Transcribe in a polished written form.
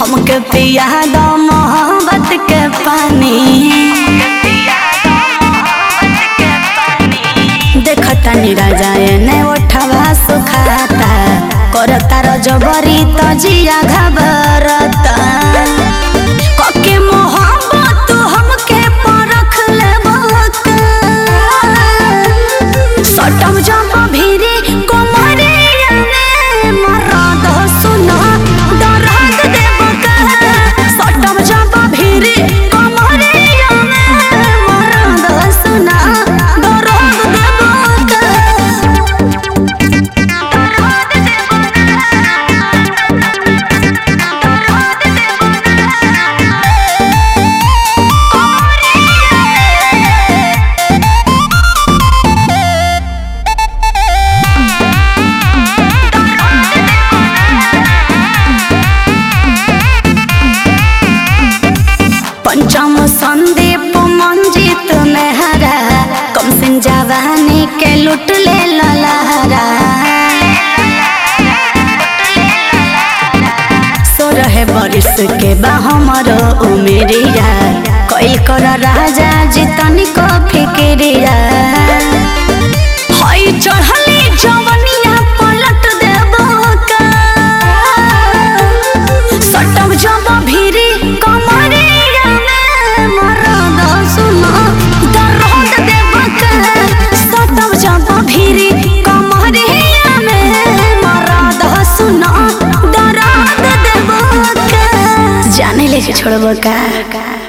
हमके पिया दो मोहब्बत के पानी। देखता राजा ने उठवा सुखाता करता रजबरी तो जिया घबरता कके मोहब्बत हमके परख लेबो सटम जब भीरी कोमरिया में मरद सुना दर्द देबो सटम जब भीरी कोमरिया में मरद सुना दर्द देबो पंचम संदीप मंजित मेहरा कम सिंह जवानी के लुट ले ललहरा सो रहे बरिस के बा हमरो उमेरिया कई कर राजा जितनी को फिक्रिया हई चढ़ली जवनिया पलट देबो का सटम जब भीरी कमरिया में मरद सुना दर्द देबो का सटम जब भीरी कमरिया में मरद सुना दर्द देबो का जाने लेके छोड़बो का।